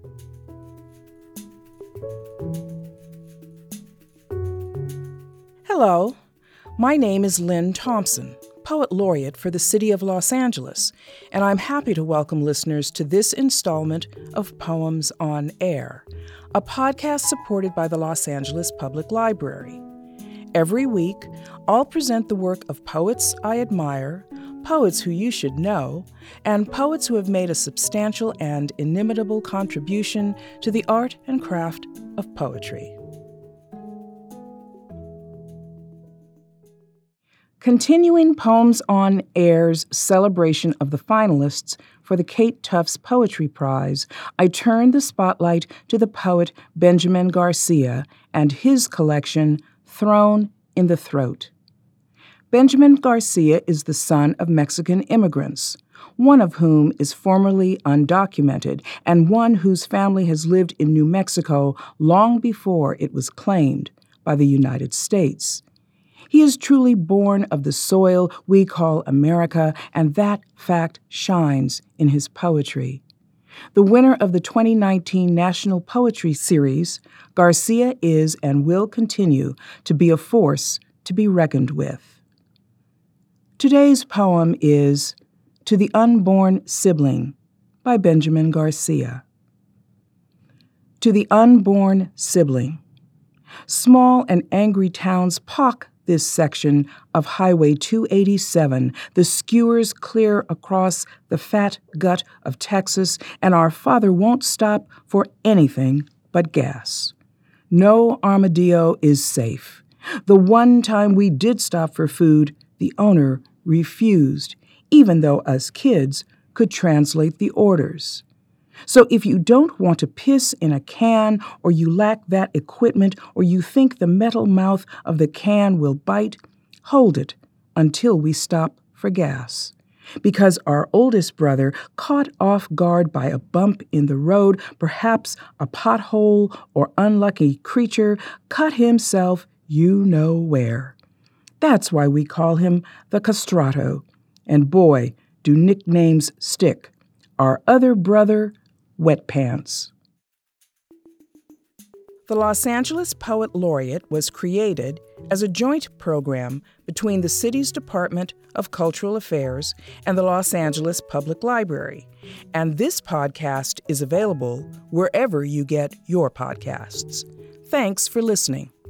Hello, my name is Lynn Thompson, Poet Laureate for the City of Los Angeles, and I'm happy to welcome listeners to this installment of Poems on Air, a podcast supported by the Los Angeles Public Library. Every week, I'll present the work of poets I admire, poets who you should know, and poets who have made a substantial and inimitable contribution to the art and craft of poetry. Continuing Poems on Air's celebration of the finalists for the Kate Tufts Poetry Prize, I turn the spotlight to the poet Benjamin Garcia and his collection, Thrown in the Throat. Benjamin Garcia is the son of Mexican immigrants, one of whom is formerly undocumented and one whose family has lived in New Mexico long before it was claimed by the United States. He is truly born of the soil we call America, and that fact shines in his poetry. The winner of the 2019 National Poetry Series, Garcia is and will continue to be a force to be reckoned with. Today's poem is To the Unborn Sibling by Benjamin Garcia. To the Unborn Sibling. Small and angry towns pock this section of Highway 287, the skewers clear across the fat gut of Texas, and our father won't stop for anything but gas. No Armadillo is safe. The one time we did stop for food, the owner refused, even though us kids could translate the orders. So if you don't want to piss in a can, or you lack that equipment, or you think the metal mouth of the can will bite, hold it until we stop for gas. Because our oldest brother, caught off guard by a bump in the road, perhaps a pothole or unlucky creature, cut himself you know where. That's why we call him the Castrato. And boy, do nicknames stick. Our other brother, Wet Pants. The Los Angeles Poet Laureate was created as a joint program between the city's Department of Cultural Affairs and the Los Angeles Public Library, and this podcast is available wherever you get your podcasts. Thanks for listening.